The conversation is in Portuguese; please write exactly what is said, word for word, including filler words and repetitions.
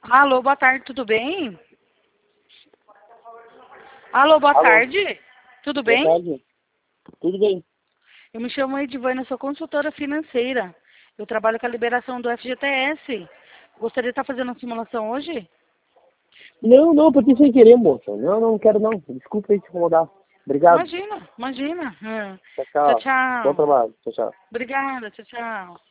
Alô, boa tarde, tudo bem? Alô, boa Alô. tarde, tudo Boa bem? tarde. Tudo bem? Eu me chamo Edivânia, sou consultora financeira. Eu trabalho com a liberação do F G T S. Gostaria de estar fazendo uma simulação hoje? Não, não, porque sem querer, moça. Não, não quero não. Desculpa aí te incomodar. Obrigado. Imagina, imagina. Hum. Tchau, Tchau, tchau. Bom tchau. trabalho. Tchau, tchau. Obrigada, tchau, tchau.